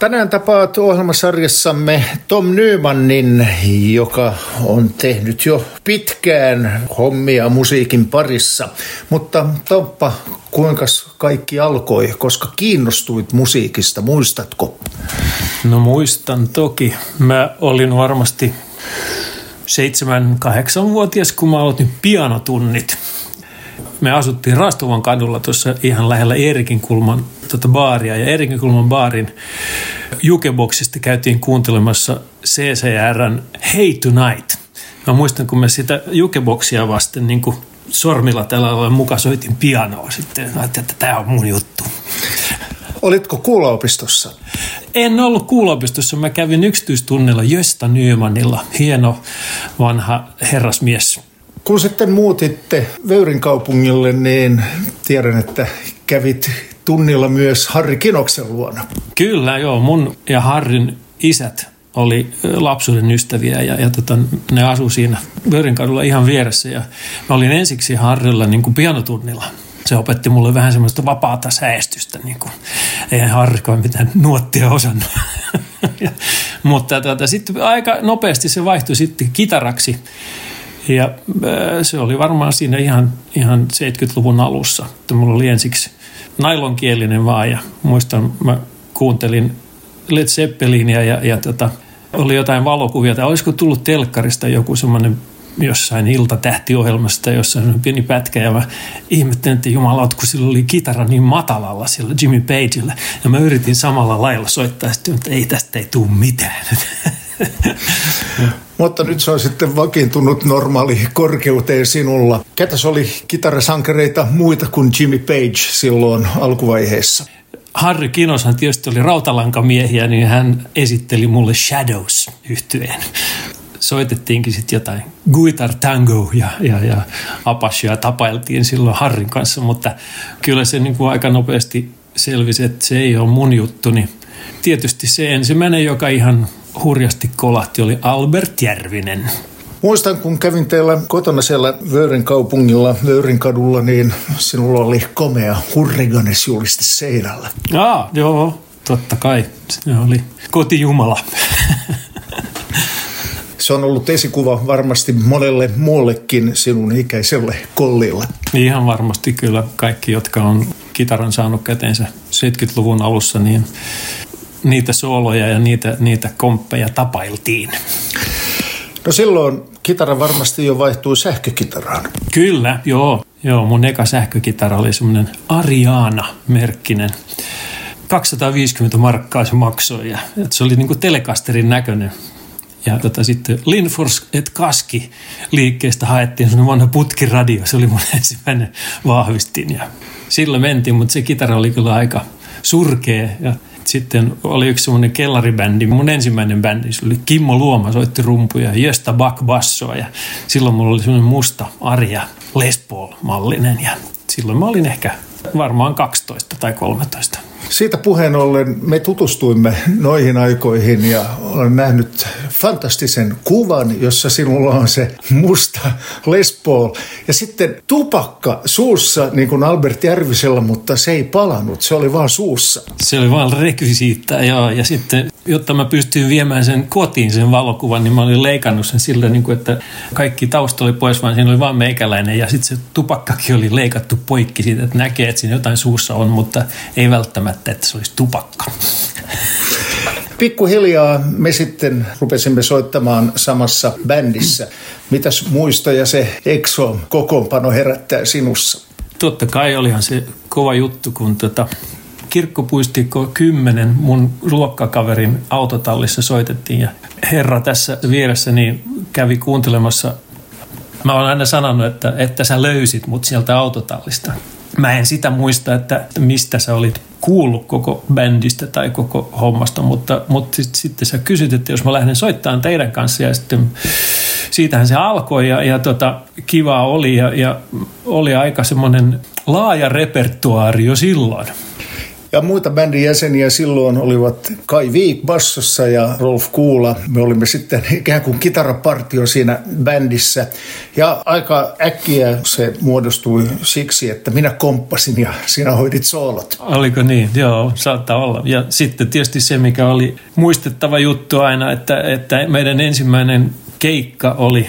Tänään tapaat ohjelmasarjassamme Tom Nymanin, joka on tehnyt jo pitkään hommia musiikin parissa. Mutta Tomppa, kuinka kaikki alkoi, koska kiinnostuit musiikista, muistatko? No muistan toki. Mä olin varmasti 7-8-vuotias, kun mä aloitin pianotunnit. Me asuttiin Rastovan kadulla tuossa ihan lähellä Eerikinkulman baaria, ja Eerikinkulman baarin jukeboksista käytiin kuuntelemassa CCR:n Hey Tonight. Mä muistan, kun me sitä jukeboksia vasten niin kuin sormilla tällä lailla mukaan soitin pianoa sitten. Ajattelin, että tämä on mun juttu. Olitko kuulaopistossa? En ollut kuulaopistossa. Mä kävin yksityistunnilla Gösta Nymanilla. Hieno vanha herrasmies. Kun sitten muutitte Vöyrin kaupungille, niin tiedän, että kävit tunnilla myös Harri Kinoksen luona. Kyllä, joo. Mun ja Harrin isät oli lapsuuden ystäviä ja ne asui siinä Vöyrin kadulla ihan vieressä. Ja mä olin ensiksi Harrilla niin kuin pianotunnilla. Se opetti mulle vähän semmoista vapaata säestystä. Niin kuin. Eihän Harrikaan mitään nuottia osannut. Mutta sitten aika nopeasti se vaihtui sitten kitaraksi. Ja se oli varmaan siinä ihan 70-luvun alussa, että mulla oli ensiksi nailonkielinen vaan, ja muistan, mä kuuntelin Led Zeppelinia ja oli jotain valokuvia, tai olisiko tullut telkkarista joku semmoinen jossain iltatähtiohjelmasta, jossain pieni pätkä, ja mä ihmettelin, että jumalauta, kun sillä oli kitara niin matalalla sillä Jimmy Pagella, ja mä yritin samalla lailla soittaa, että tästä ei tule mitään. Mutta nyt se on sitten vakiintunut normaali korkeuteen sinulla. Ketäs oli kitarasankareita muita kuin Jimmy Page silloin alkuvaiheessa? Harri Kinoshan tietysti oli rautalankamiehiä, niin hän esitteli mulle Shadows-yhtyeen. Soitettiinkin sitten jotain Guitar Tango ja Apachea tapailtiin silloin Harrin kanssa, mutta kyllä se niin kuin aika nopeasti selvisi, että se ei ole mun juttuni. Tietysti se ensimmäinen, joka ihan hurjasti kolahti, oli Albert Järvinen. Muistan, kun kävin teillä kotona siellä Vöyrin kaupungilla, Vöyrin kadulla, niin sinulla oli komea Hurriganes-juliste seinällä. Joo, totta kai. Se oli kotijumala. Se on ollut esikuva varmasti monelle muullekin sinun ikäiselle kollille. Ihan varmasti kyllä kaikki, jotka on kitaran saanut käteensä 70-luvun alussa, niin niitä sooloja ja niitä komppeja tapailtiin. No silloin kitara varmasti jo vaihtui sähkökitaraan. Kyllä, joo. Mun eka sähkökitara oli semmoinen Ariana-merkkinen. 250 markkaa se maksoi ja se oli niinku Telekasterin näköinen. Ja sitten Linfors et Kaski liikkeestä haettiin semmoinen vanha putkiradio. Se oli mun ensimmäinen vahvistin ja sillä mentiin, mutta se kitara oli kyllä aika surkea. Ja sitten oli yksi semmoinen kellaribändi. Mun ensimmäinen bändi, se oli Kimmo Luoma, soitti rumpuja ja Gösta Back bassoa. Ja silloin mulla oli semmoinen musta Arja Les Paul-mallinen ja silloin mä olin ehkä varmaan 12 tai 13. Siitä puheen ollen me tutustuimme noihin aikoihin ja olen nähnyt fantastisen kuvan, jossa sinulla on se musta Les Paul. Ja sitten tupakka suussa, niin kuin Albert Järvisellä, mutta se ei palannut, se oli vaan suussa. Se oli vaan rekvisiittaa, joo. Ja sitten, jotta mä pystyin viemään sen kotiin, sen valokuvan, niin mä olin leikannut sen sillä, niin kuin, että kaikki tausta oli pois, vaan siinä oli vaan meikäläinen. Ja sitten se tupakkakin oli leikattu poikki siitä, että näkee, että siinä jotain suussa on, mutta ei välttämättä, että se olisi tupakka. Pikkuhiljaa me sitten rupesimme soittamaan samassa bändissä. Mitäs muistoja se EXO-kokoonpano herättää sinussa? Totta kai olihan se kova juttu, kun Kirkkopuistikko 10 mun luokkakaverin autotallissa soitettiin ja herra tässä vieressä niin kävi kuuntelemassa. Mä olen aina sanonut, että sä löysit mut sieltä autotallista. Mä en sitä muista, että mistä sä olit kuullut koko bändistä tai koko hommasta, mutta sitten sä kysyt, että jos mä lähden soittamaan teidän kanssa ja sitten siitähän se alkoi ja kivaa oli ja oli aika semmoinen laaja repertuaari jo silloin. Ja muita bändin jäseniä silloin olivat Kai Viik bassossa ja Rolf Kuula. Me olimme sitten ikään kuin kitarapartio siinä bändissä. Ja aika äkkiä se muodostui siksi, että minä komppasin ja sinä hoidit soolot. Oliko niin? Joo, saattaa olla. Ja sitten tietysti se, mikä oli muistettava juttu aina, että meidän ensimmäinen keikka oli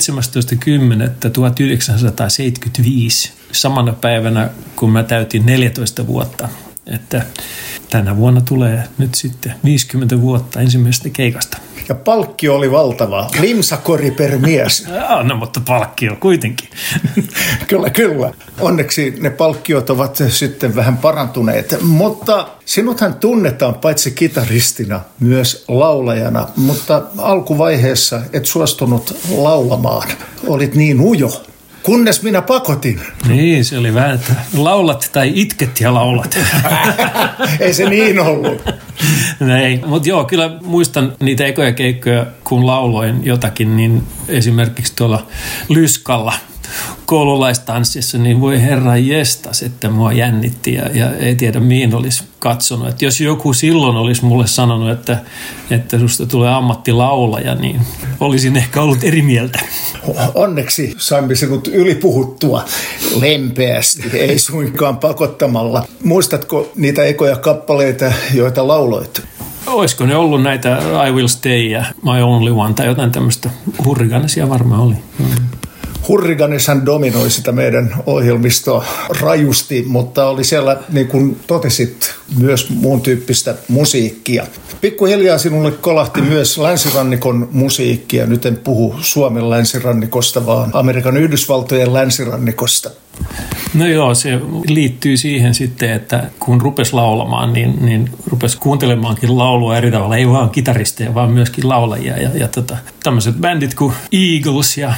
17.10.1975, samana päivänä, kun mä täytin 14 vuotta. Että tänä vuonna tulee nyt sitten 50 vuotta ensimmäisestä keikasta. Ja palkkio oli valtava. Limsakori per mies. No, mutta palkkio kuitenkin. Kyllä. Onneksi ne palkkiot ovat sitten vähän parantuneet. Mutta sinuthan tunnetaan paitsi kitaristina myös laulajana. Mutta alkuvaiheessa et suostunut laulamaan. Olit niin ujo. Kunnes minä pakotin. Niin, se oli vähän, että laulat tai itket ja laulat. Ei se niin ollut. Ei, mutta joo, kyllä muistan niitä ekoja keikkoja, kun lauloin jotakin, niin esimerkiksi tuolla Lyskalla koululaistanssissa, niin voi herra jestas, että mua jännitti ja ei tiedä mihin olisi katsonut. Että jos joku silloin olisi mulle sanonut, että susta tulee ammattilaulaja, niin olisin ehkä ollut eri mieltä. Onneksi saimme sinut ylipuhuttua lempeästi, ei suinkaan pakottamalla. Muistatko niitä ekoja kappaleita, joita lauloit? Olisiko ne ollut näitä I Will Stay ja My Only One tai jotain tämmöistä? Hurriganesia varmaan oli. Hurriganeshan dominoi sitä meidän ohjelmistoa rajusti, mutta oli siellä, niin kuin totesit, myös muun tyyppistä musiikkia. Pikkuhiljaa sinulle kolahti myös länsirannikon musiikkia. Nyt en puhu Suomen länsirannikosta, vaan Amerikan Yhdysvaltojen länsirannikosta. No joo, se liittyy siihen sitten, että kun rupesi laulamaan, niin rupesi kuuntelemaankin laulua eri tavalla. Ei vaan kitaristeja, vaan myöskin laulajia. Ja tämmöiset bändit kuin Eagles ja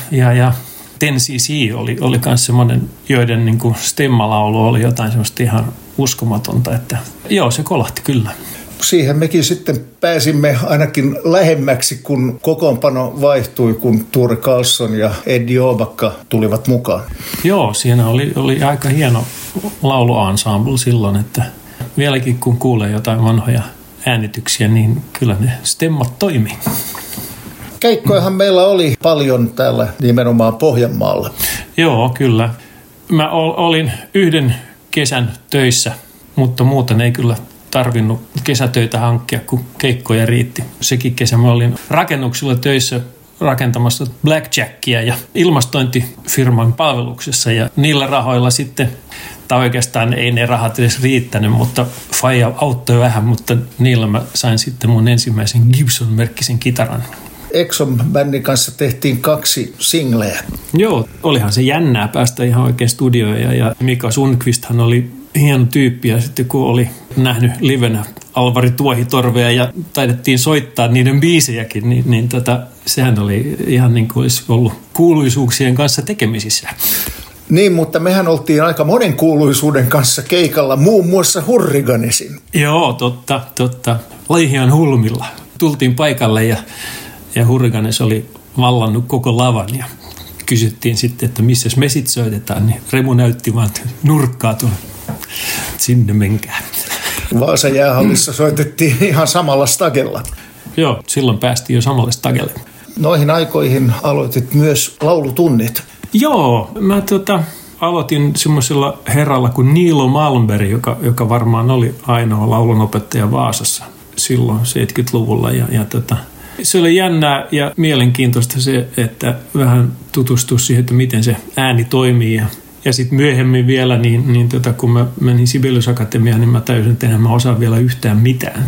10cc oli myös semmoinen, joiden niin kuin stemmalaulu oli jotain semmoista ihan uskomatonta. Että joo, se kolahti kyllä. Siihen mekin sitten pääsimme ainakin lähemmäksi, kun kokoonpano vaihtui, kun Ture Carlson ja Eddie Obakka tulivat mukaan. Joo, siinä oli aika hieno lauluensemble silloin, että vieläkin kun kuulee jotain vanhoja äänityksiä, niin kyllä ne stemmat toimii. Keikkojahan meillä oli paljon täällä nimenomaan Pohjanmaalla. Joo, kyllä. Mä olin yhden kesän töissä, mutta muuten ei kyllä tarvinnut kesätöitä hankkia, kun keikkoja riitti. Sekin kesä mä olin rakennuksilla töissä rakentamassa blackjackia ja ilmastointifirman palveluksessa ja niillä rahoilla sitten, tai oikeastaan ei ne rahat edes riittänyt, mutta faija auttoi vähän, mutta niillä mä sain sitten mun ensimmäisen Gibson-merkkisen kitaran. Exxon-bändin kanssa tehtiin 2 singleä. Joo, olihan se jännää päästä ihan oikein studioon ja Mika Sundqvisthan oli hieno tyyppi ja sitten kun oli nähnyt livenä Alvari Tuohitorvea ja taidettiin soittaa niiden biisejäkin, niin sehän oli ihan niin kuin olisi ollut kuuluisuuksien kanssa tekemisissä. Niin, mutta mehän oltiin aika monen kuuluisuuden kanssa keikalla, muun muassa Hurriganesin. Joo, totta. Laihian Hulmilla. Tultiin paikalle ja Hurriganes oli vallannut koko lavan ja kysyttiin sitten, että missä me sit soitetaan, niin Remu näytti vaan nurkkaa tuolla. Sinne menkää. Vaasan jäähallissa soitettiin ihan samalla stagella. Joo, silloin päästiin jo samalle stagelle. Noihin aikoihin aloitit myös laulutunnit. Joo, mä aloitin semmoisella herralla kuin Niilo Malmberg, joka varmaan oli ainoa laulunopettaja Vaasassa silloin 70-luvulla. Se oli jännää ja mielenkiintoista se, että vähän tutustui siihen, että miten se ääni toimii. Ja sitten myöhemmin vielä, kun mä menin Sibelius Akatemiaan, niin mä täysin, että enhän mä osaan vielä yhtään mitään.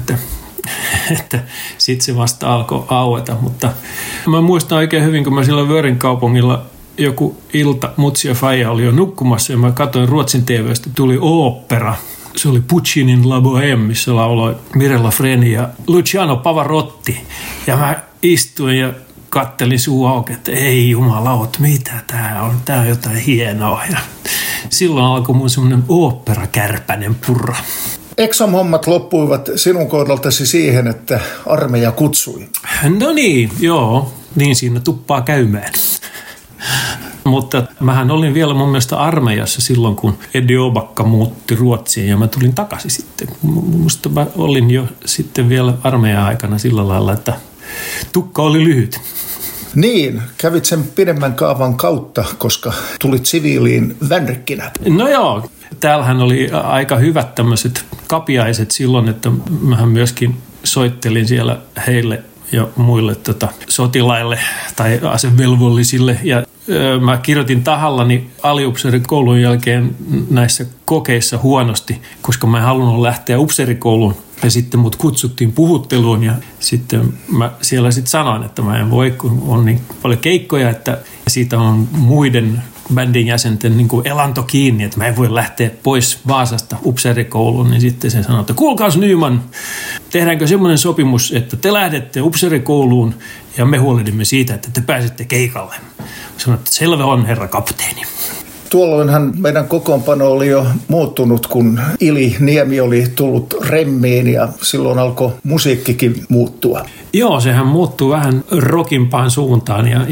Että sitten se vasta alkoi aueta. Mutta mä muistan oikein hyvin, kun mä siellä Vörin kaupungilla joku ilta, mutsi ja faija oli jo nukkumassa ja mä katsoin Ruotsin TV:stä, tuli ooppera. Se oli Puccinin La Bohème, missä lauloi Mirella Freni ja Luciano Pavarotti. Ja mä istuin ja kattelin suu auki, että ei jumalaut, mitä tää on jotain hienoa. Ja silloin alkoi mun semmoinen oopperakärpänen purra. Exxon-hommat loppuivat sinun kohdaltasi siihen, että armeija kutsui. No niin, joo, niin siinä tuppaa käymään. Mutta mähän olin vielä mun mielestä armeijassa silloin, kun Eddie Obakka muutti Ruotsiin ja mä tulin takaisin sitten. Musta mä olin jo sitten vielä armeijan aikana sillä lailla, että tukka oli lyhyt. Niin, kävit sen pidemmän kaavan kautta, koska tulit siviiliin vänrikkinä. No joo, täällähän oli aika hyvät tämmöiset kapiaiset silloin, että mähän myöskin soittelin siellä heille ja muille sotilaille tai asevelvollisille. Ja mä kirjoitin tahallani aliupseerikoulun jälkeen näissä kokeissa huonosti, koska mä en halunnut lähteä upseerikouluun. Ja sitten mut kutsuttiin puhutteluun ja sitten mä siellä sitten sanoin, että mä en voi, kun on niin paljon keikkoja, että siitä on muiden bändin jäsenten niin kuin elanto kiinni, että mä en voi lähteä pois Vaasasta upseerikouluun. Niin sitten se sanoi, että kuulkaas Nyman, tehdäänkö semmoinen sopimus, että te lähdette upseerikouluun ja me huolehdimme siitä, että te pääsette keikalle. Sanoin, että selvä on, herra kapteeni. Tuolloinhan meidän kokoonpano oli jo muuttunut, kun Ili Niemi oli tullut remmiin ja silloin alkoi musiikkikin muuttua. Joo, sehän muuttui vähän rockimpaan suuntaan ja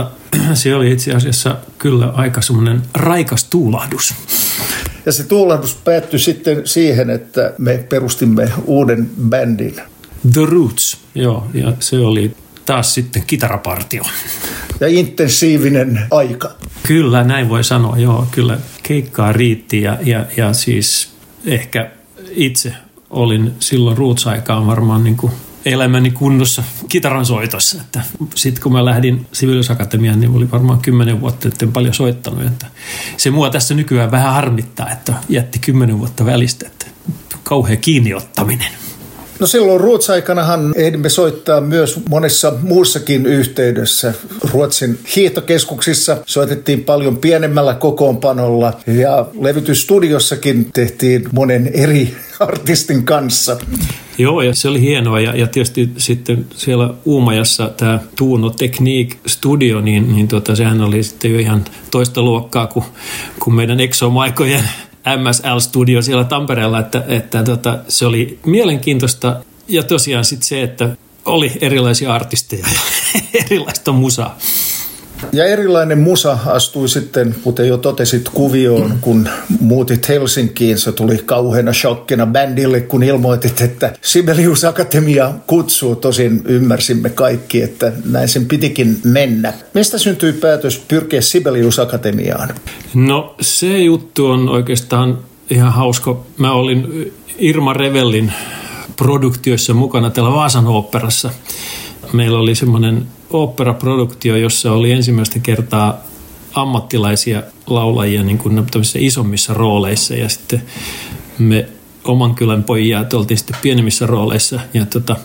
se oli itse asiassa kyllä aika semmoinen raikas tuulahdus. Ja se tuulahdus päättyi sitten siihen, että me perustimme uuden bändin. The Roots, joo, ja se oli taas sitten kitarapartio. Ja intensiivinen aika. Kyllä, näin voi sanoa, joo, kyllä keikkaa riitti ja siis ehkä itse olin silloin Roots-aikaan varmaan niin kuin elämäni kunnossa kitaran soitossa. Sitten kun mä lähdin Sibelius-akatemiaan, niin oli varmaan 10 vuotta, etten paljon soittanut. Että se mua tässä nykyään vähän harmittaa, että jätti 10 vuotta välistä, että kauhea kiinniottaminen. No silloin Roots-aikanahan ehdimme soittaa myös monessa muussakin yhteydessä. Ruotsin hiihtokeskuksissa soitettiin paljon pienemmällä kokoonpanolla ja levytysstudiossakin tehtiin monen eri artistin kanssa. Joo, ja se oli hienoa. Ja tietysti sitten siellä Uumajassa tämä Tuuno Technique Studio, niin sehän oli sitten jo ihan toista luokkaa kuin meidän Exomaikojen MSL-studio siellä Tampereella, että se oli mielenkiintoista ja tosiaan sitten se, että oli erilaisia artisteja ja erilaista musaa. Ja erilainen musa astui sitten, kuten jo totesit, kuvioon, kun muutit Helsinkiin. Se tuli kauheana shokkina bändille, kun ilmoitit, että Sibelius Akatemia kutsuu. Tosin ymmärsimme kaikki, että näin sen pitikin mennä. Mistä syntyi päätös pyrkiä Sibelius Akatemiaan? No se juttu on oikeastaan ihan hauska. Mä olin Irma Revellin produktioissa mukana täällä Vaasan oopperassa. Meillä oli semmoinen oopperaproduktio, jossa oli ensimmäistä kertaa ammattilaisia laulajia niin kuin tämmöisissä isommissa rooleissa ja sitten me oman kylän pojat oltiin sitten pienemmissä rooleissa ja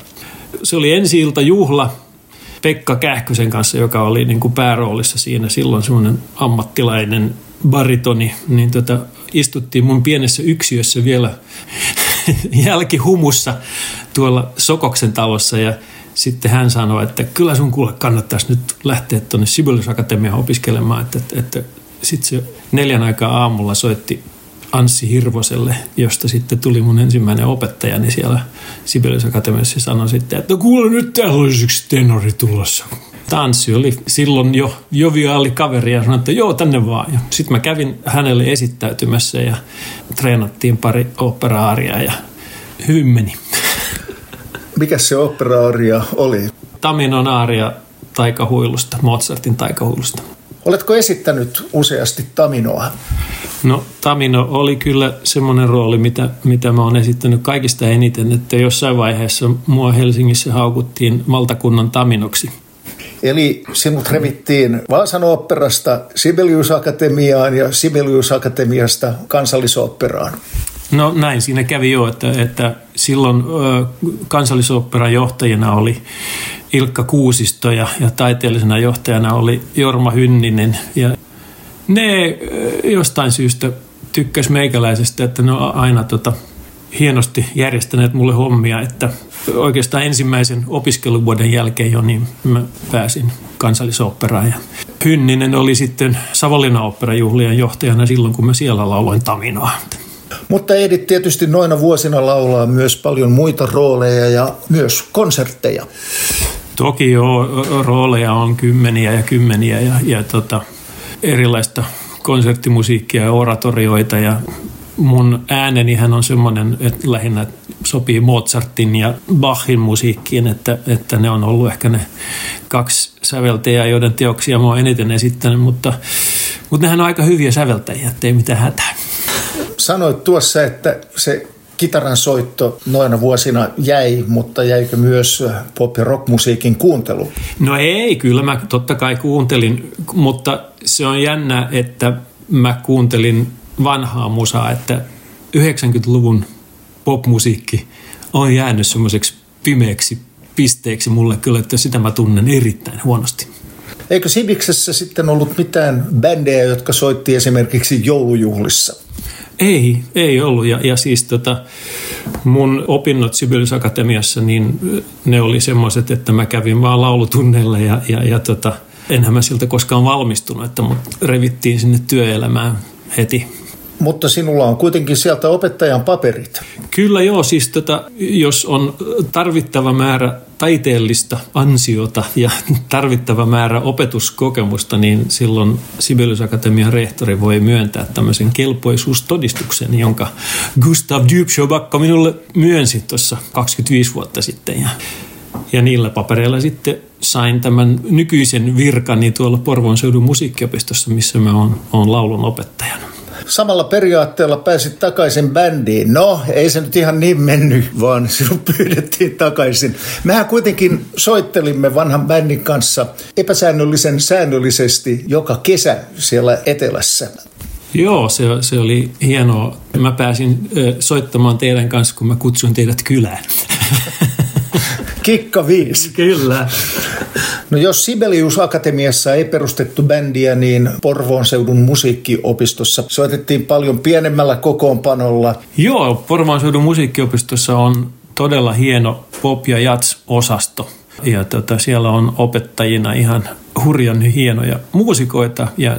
se oli ensi-iltajuhla Pekka Kähkösen kanssa, joka oli niin kuin pääroolissa siinä silloin semmoinen ammattilainen baritoni, niin istuttiin mun pienessä yksiössä vielä jälkihumussa tuolla Sokoksen talossa ja sitten hän sanoi, että kyllä sun kuule kannattaisi nyt lähteä tuonne Sibelius Akatemiaan opiskelemaan, että sitten se 4 aikaa aamulla soitti Anssi Hirvoselle, josta sitten tuli mun ensimmäinen opettajani siellä Sibelius Akatemiassa ja sanoi sitten, että no kuule nyt täällä olisi yksi tenori tulossa. Anssi oli silloin jo joviaali kaveri ja sanoi, että joo tänne vaan. Sitten mä kävin hänelle esittäytymässä ja treenattiin pari opera-aariaa ja hyvin meni. Mikä se opera-aaria oli? Taminon aaria taikahuilusta, Mozartin taikahuilusta. Oletko esittänyt useasti Taminoa? No Tamino oli kyllä semmoinen rooli, mitä mä oon esittänyt kaikista eniten, että jossain vaiheessa mua Helsingissä haukuttiin valtakunnan Taminoksi. Eli sinut revittiin Vaasan oopperasta Sibelius Akatemiaan ja Sibelius Akatemiasta Kansallisoopperaan. No näin siinä kävi jo, että silloin Kansallisoopperan johtajana oli Ilkka Kuusisto ja taiteellisena johtajana oli Jorma Hynninen. Ja ne jostain syystä tykkäs meikäläisestä, että ne on aina hienosti järjestäneet mulle hommia, että oikeastaan ensimmäisen opiskeluvuoden jälkeen jo niin mä pääsin Kansallisoopperaan. Ja Hynninen oli sitten Savonlinnan oopperajuhlien johtajana silloin, kun mä siellä lauloin Taminoa. Mutta ehdit tietysti noina vuosina laulaa myös paljon muita rooleja ja myös konsertteja. Toki joo, rooleja on kymmeniä ja kymmeniä ja erilaista konserttimusiikkia ja oratorioita ja mun äänenihän on semmoinen, että lähinnä sopii Mozartin ja Bachin musiikkiin, että ne on ollut ehkä ne 2 säveltäjää, joiden teoksia mä oon eniten esittänyt, mutta nehän on aika hyviä säveltäjiä, ettei mitään hätää. Sanoit tuossa, että se kitaran soitto noina vuosina jäi, mutta jäikö myös pop- ja rockmusiikin kuuntelu? No ei, kyllä mä totta kai kuuntelin, mutta se on jännä, että mä kuuntelin vanhaa musaa, että 90-luvun popmusiikki on jäänyt semmoiseksi pimeäksi pisteeksi mulle kyllä, että sitä mä tunnen erittäin huonosti. Eikö Sibiksessä sitten ollut mitään bändejä, jotka soitti esimerkiksi joulujuhlissa? Ei ollut. Ja siis mun opinnot Sibelius Akatemiassa, niin ne oli semmoiset, että mä kävin vaan laulutunneilla ja enhän mä siltä koskaan valmistunut, että mut revittiin sinne työelämään heti. Mutta sinulla on kuitenkin sieltä opettajan paperit. Kyllä joo, siis jos on tarvittava määrä taiteellista ansiota ja tarvittava määrä opetuskokemusta, niin silloin Sibelius Akatemian rehtori voi myöntää tämmöisen kelpoisuustodistuksen, jonka Gustav Dybsjöbacka minulle myönsi tuossa 25 vuotta sitten. Ja niillä papereilla sitten sain tämän nykyisen virkani tuolla Porvoon seudun musiikkiopistossa, missä mä oon laulun opettajana. Samalla periaatteella pääsit takaisin bändiin. No, ei se nyt ihan niin mennyt, vaan sinut pyydettiin takaisin. Mehän kuitenkin soittelimme vanhan bändin kanssa epäsäännöllisen säännöllisesti joka kesä siellä etelässä. Joo, se oli hienoa. Mä pääsin soittamaan teidän kanssa, kun mä kutsuin teidät kylään. Kikka 5. Kyllä. No jos Sibelius Akatemiassa ei perustettu bändiä, niin Porvoon seudun musiikkiopistossa soitettiin paljon pienemmällä kokoonpanolla. Joo, Porvoon seudun musiikkiopistossa on todella hieno pop- ja jazz-osasto. Ja siellä on opettajina ihan hurjan hienoja muusikoita ja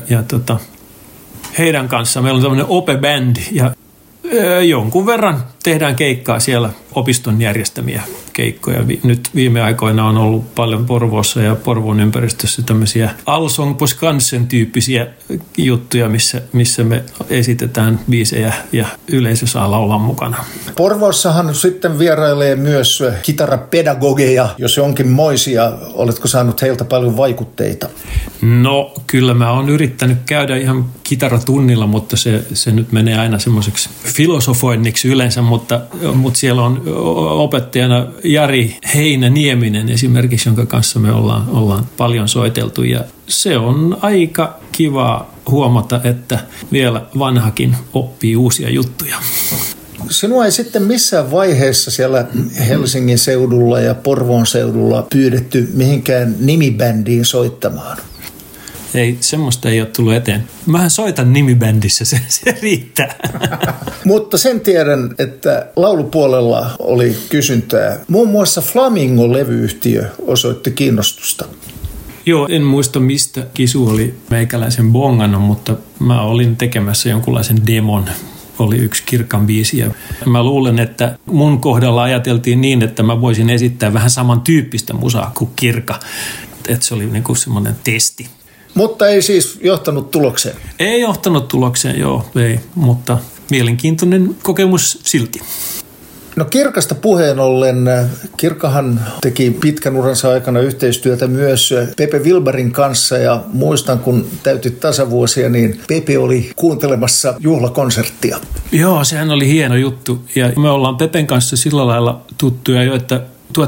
heidän kanssaan meillä on tämmöinen ope-bändi ja jonkun verran tehdään keikkaa siellä opiston järjestämiä keikkoja. Nyt viime aikoina on ollut paljon Porvoossa ja Porvoon ympäristössä tämmöisiä Allsång på Skansen-tyyppisiä juttuja, missä me esitetään biisejä ja yleisö saa laulaa mukana. Porvoossahan sitten vierailee myös kitarapedagogeja, jos jonkin moisia. Oletko saanut heiltä paljon vaikutteita? No kyllä mä oon yrittänyt käydä ihan kitaratunnilla, mutta se nyt menee aina semmoiseksi filosofoinniksi yleensä, mutta siellä on opettajana Jari Heinä-Nieminen esimerkiksi, jonka kanssa me ollaan paljon soiteltu ja se on aika kiva huomata, että vielä vanhakin oppii uusia juttuja. Sinua ei sitten missään vaiheessa siellä Helsingin seudulla ja Porvoon seudulla pyydetty mihinkään nimibändiin soittamaan? Ei, semmoista ei ole tullut eteen. Mähän soitan nimibändissä, se riittää. Mutta sen tiedän, että laulupuolella oli kysyntää. Muun muassa Flamingo-levyyhtiö osoitti kiinnostusta. Joo, en muista mistä Kisu oli meikäläisen bongannut, mutta mä olin tekemässä jonkunlaisen demon. Oli yksi Kirkan biisi ja mä luulen, että mun kohdalla ajateltiin niin, että mä voisin esittää vähän samantyyppistä musaa kuin Kirka. Että se oli niinku semmoinen testi. Mutta ei siis johtanut tulokseen? Ei johtanut tulokseen, joo, ei, mutta mielenkiintoinen kokemus silti. No Kirkasta puheen ollen, Kirkahan teki pitkän uransa aikana yhteistyötä myös Pepe Wilbarin kanssa ja muistan kun täytit tasavuosia, niin Pepe oli kuuntelemassa juhlakonserttia. Joo, sehän oli hieno juttu ja me ollaan Pepen kanssa sillä lailla tuttuja jo, että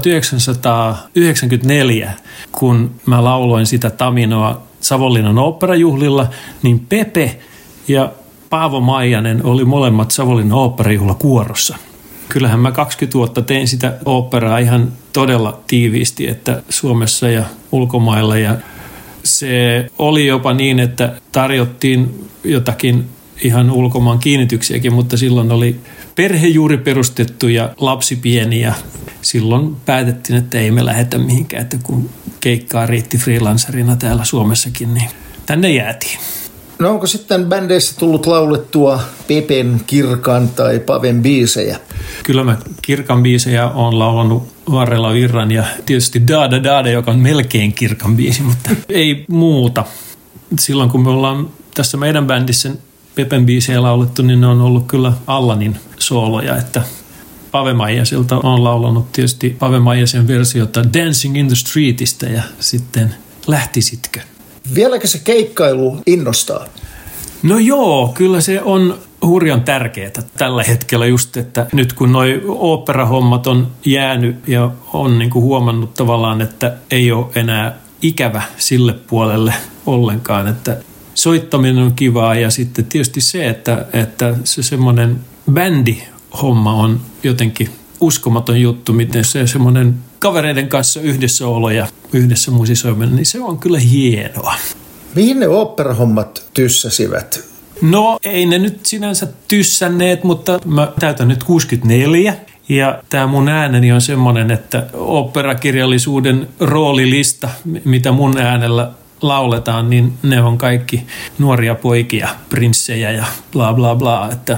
1994, kun mä lauloin sitä Taminoa Savonlinnan oopperajuhlilla, niin Pepe ja Paavo Maijanen oli molemmat Savonlinnan oopperajuhlakuorossa. Kyllähän mä 20 vuotta tein sitä oopperaa ihan todella tiiviisti, että Suomessa ja ulkomailla. Ja se oli jopa niin, että tarjottiin jotakin ihan ulkomaan kiinnityksiäkin, mutta silloin oli perhe juuri perustettu ja lapsi pieni ja silloin päätettiin, että ei me lähetä mihinkään, että kun keikkaa riitti freelancerina täällä Suomessakin, niin tänne jäätiin. No onko sitten bändeissä tullut laulettua Pepen, Kirkan tai Paven biisejä? Kyllä mä Kirkan biisejä olen laulanut Varrella Virran ja tietysti Daada Daada, joka on melkein Kirkan biisi, mutta ei muuta. silloin kun me ollaan tässä meidän bändissä Pepen biisejä laulettu, niin ne on ollut kyllä Allanin sooloja, että Pave Maijasilta on laulanut tietysti Pave Maijasen versiota Dancing in the Streetistä ja sitten Lähtisitkö. Vieläkö se keikkailu innostaa? No joo, kyllä se on hurjan tärkeää tällä hetkellä just, että nyt kun noi oopperahommat on jäänyt ja on niinku huomannut tavallaan, että ei ole enää ikävä sille puolelle ollenkaan, että soittaminen on kivaa ja sitten tietysti se, että se semmoinen bändihomma on jotenkin uskomaton juttu, miten se semmoinen kavereiden kanssa yhdessäolo ja yhdessä musisoiminen, niin se on kyllä hienoa. Mihin ne oopperahommat tyssäsivät? No ei ne nyt sinänsä tyssänneet, mutta mä täytän nyt 64 ja tämä mun ääneni on semmoinen, että oopperakirjallisuuden roolilista, mitä mun äänellä lauletaan, niin ne on kaikki nuoria poikia, prinssejä ja bla bla bla, että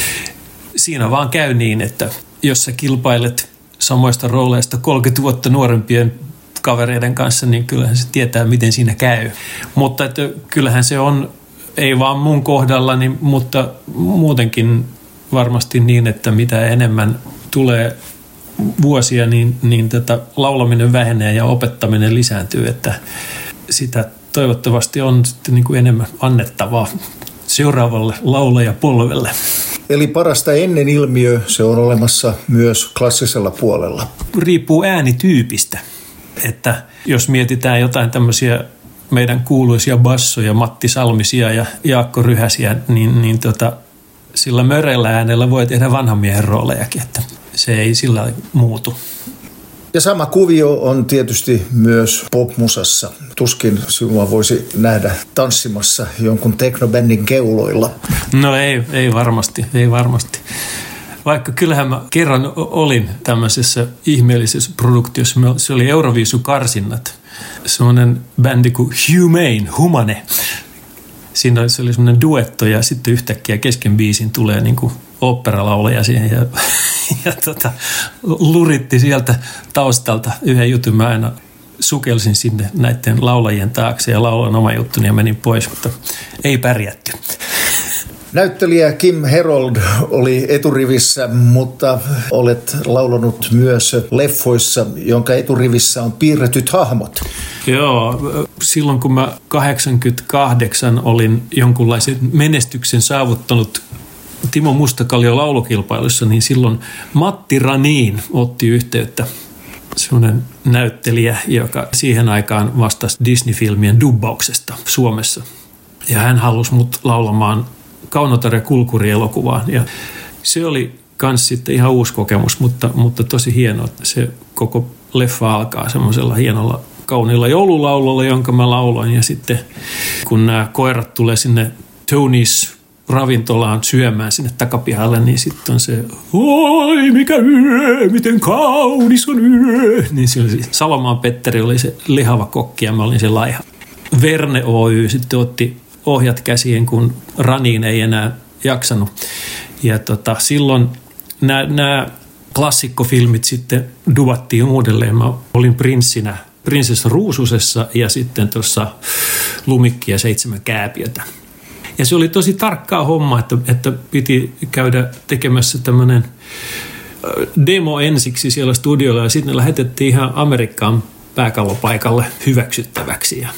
siinä vaan käy niin, että jos sä kilpailet samoista rooleista 30 vuotta nuorempien kavereiden kanssa, niin kyllähän se tietää, miten siinä käy. Mutta että kyllähän se on, ei vaan mun kohdallani, mutta muutenkin varmasti niin, että mitä enemmän tulee vuosia, niin tätä laulaminen vähenee ja opettaminen lisääntyy, että sitä toivottavasti on sitten niin kuin enemmän annettavaa seuraavalle laulajapolvelle. Eli parasta ennen ilmiö, se on olemassa myös klassisella puolella. Riippuu äänityypistä, että jos mietitään jotain tämmöisiä meidän kuuluisia bassoja, Matti Salmisia ja Jaakko Ryhäsiä, niin sillä mörellä äänellä voi tehdä vanhan miehen roolejakin, että se ei sillä muutu. Ja sama kuvio on tietysti myös popmusassa. Tuskin sinua voisi nähdä tanssimassa jonkun teknobändin keuloilla. No ei varmasti. Vaikka kyllähän mä kerran olin tämmöisessä ihmeellisessä produktiossa, se oli Euroviisukarsinnat. Semmoinen bändi kuin Humane. Siinä se oli semmoinen duetto ja sitten yhtäkkiä kesken biisin tulee niin kuin oopperalaulaja siihen ja luritti sieltä taustalta yhden jutun. Mä aina sukelsin sinne näiden laulajien taakse ja laulan oma juttuni ja menin pois, mutta ei pärjätty. Näyttelijä Kim Herold oli eturivissä, mutta olet laulanut myös leffoissa, jonka eturivissä on piirretyt hahmot. Joo, silloin kun mä 88 olin jonkunlaisen menestyksen saavuttanut Timo Mustakallion laulukilpailussa, niin silloin Matti Ranin otti yhteyttä, sellainen näyttelijä, joka siihen aikaan vastasi Disney-filmien dubbauksesta Suomessa. Ja hän halusi mut laulamaan Kaunotar ja Kulkuri-elokuvaan. Ja se oli kans sitten ihan uusi kokemus, mutta tosi hieno. Se koko leffa alkaa semmoisella hienolla, kauniilla joululaululla, jonka mä lauloin. Ja sitten kun nämä koirat tulee sinne Tony's ravintolaan syömään sinne takapihalle, niin sitten on se, oi mikä yö, miten kaunis on yö. Niin se oli, Salomaan Petteri oli se lihava kokki ja mä olin se laiha. Verne Oy sitten otti ohjat käsiin, kun Raniin ei enää jaksanut. Ja silloin nämä klassikkofilmit sitten duvattiin uudelleen. Mä olin prinssinä Prinsessa Ruususessa ja sitten tuossa Lumikki ja 7 kääpiötä. Ja se oli tosi tarkkaa homma, että piti käydä tekemässä tämmöinen demo ensiksi siellä studiolla ja sitten lähetettiin ihan Amerikkaan pääkallopaikalle hyväksyttäväksi. Ja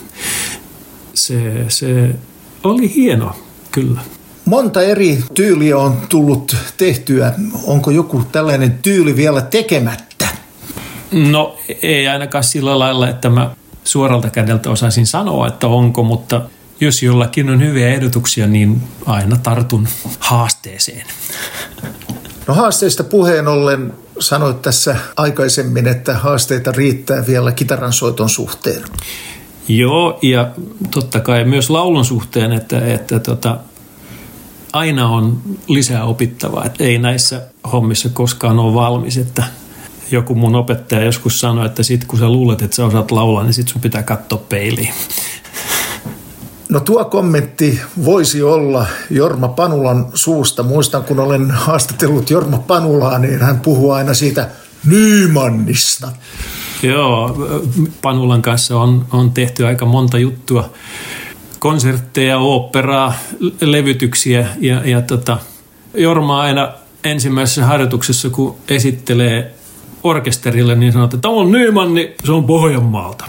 se oli hieno, kyllä. Monta eri tyyliä on tullut tehtyä. Onko joku tällainen tyyli vielä tekemättä? No ei ainakaan sillä lailla, että mä suoralta kädeltä osaisin sanoa, että onko, mutta jos jollakin on hyviä ehdotuksia, niin aina tartun haasteeseen. No haasteista puheen ollen sanoit tässä aikaisemmin, että haasteita riittää vielä kitaransoiton suhteen. Joo, ja totta kai myös laulun suhteen, että aina on lisää opittavaa. Että ei näissä hommissa koskaan ole valmis, että joku mun opettaja joskus sanoi, että sit kun sä luulet, että sä osaat laulaa, niin sit sun pitää katsoa peiliin. No tuo kommentti voisi olla Jorma Panulan suusta. Muistan, kun olen haastatellut Jorma Panulaa, niin hän puhuu aina siitä Nymannista. Joo, Panulan kanssa on tehty aika monta juttua konsertteja, oopperaa, levytyksiä ja Jorma aina ensimmäisessä harjoituksessa, kun esittelee orkesterille, niin sanoo, että tämä on Nyman, niin se on Pohjanmaalta.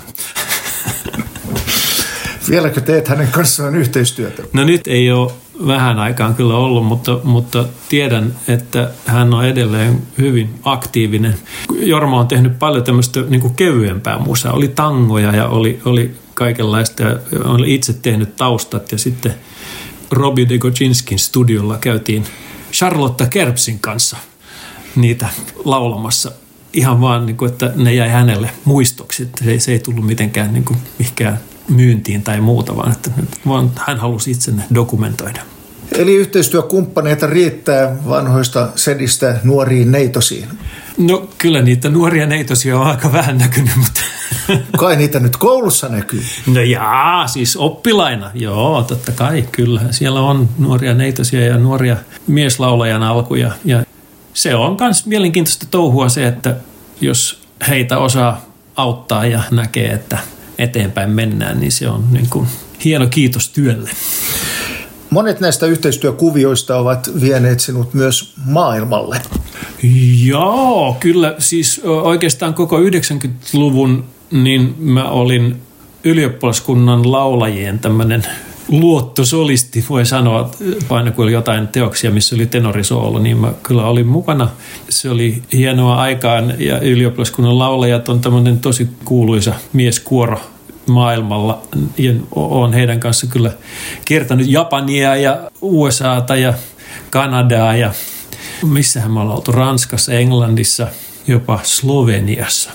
Vieläkö teet hänen kanssaan yhteistyötä? No nyt ei ole vähän aikaan kyllä ollut, mutta tiedän, että hän on edelleen hyvin aktiivinen. Jorma on tehnyt paljon tämmöistä niin kuin kevyempää musaa. Oli tangoja ja oli kaikenlaista ja oli itse tehnyt taustat ja sitten Robbie de Godzinskin studiolla käytiin Charlotte Kerbsin kanssa niitä laulamassa. Ihan vaan, niin kuin, että ne jäi hänelle muistoksi. Se ei tullut mitenkään niin kuin mihinkään myyntiin tai muuta, vaan hän halusi itse ne dokumentoida. Eli yhteistyökumppaneita riittää vanhoista sedistä nuoriin neitosiin? No kyllä niitä nuoria neitosia on aika vähän näkynyt, mutta... Kai niitä nyt koulussa näkyy? No jaa, siis oppilaina. Joo, totta kai, kyllä. Siellä on nuoria neitosia ja nuoria mieslaulajan alkuja. Ja se on myös mielenkiintoista touhua se, että jos heitä osaa auttaa ja näkee, että eteenpäin mennään, niin se on niin kuin hieno kiitos työlle. Monet näistä yhteistyökuvioista ovat vieneet sinut myös maailmalle. Joo, kyllä. Siis oikeastaan koko 90-luvun niin mä olin ylioppilaskunnan laulajien tämmöinen luottosolisti, voi sanoa, aina kun oli jotain teoksia, missä oli tenorisoolo, niin mä kyllä olin mukana. Se oli hienoa aikaan ja ylioppilaskunnan laulajat on tämmöinen tosi kuuluisa mieskuoro maailmalla ja olen heidän kanssa kyllä kiertänyt Japania ja USAta ja Kanadaa ja missähän me ollaan oltu, Ranskassa, Englannissa, jopa Sloveniassa.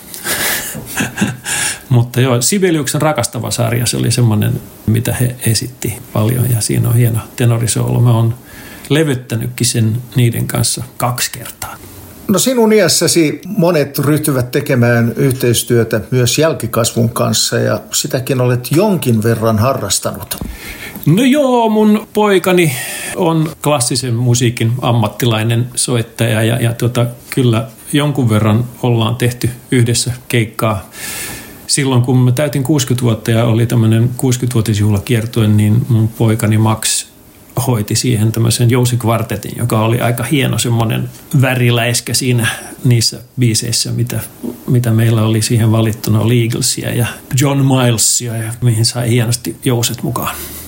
Mutta joo, Sibeliuksen Rakastava sarja, se oli semmoinen, mitä he esitti paljon ja siinä on hieno tenorisoolo. Mä oon levyttänytkin sen niiden kanssa 2 kertaa. No sinun iässäsi monet ryhtyvät tekemään yhteistyötä myös jälkikasvun kanssa ja sitäkin olet jonkin verran harrastanut. No joo, mun poikani on klassisen musiikin ammattilainen soittaja ja kyllä jonkun verran ollaan tehty yhdessä keikkaa. Silloin kun mä täytin 60 vuotta ja oli tämmöinen 60-vuotisjuhlakiertue, niin mun poikani Max hoiti siihen tämmöisen jousikvartetin, joka oli aika hieno semmoinen väriläiskä siinä niissä biiseissä, mitä meillä oli siihen valittuna. Oli Eaglesia ja John Milesia, ja mihin sai hienosti jouset mukaan.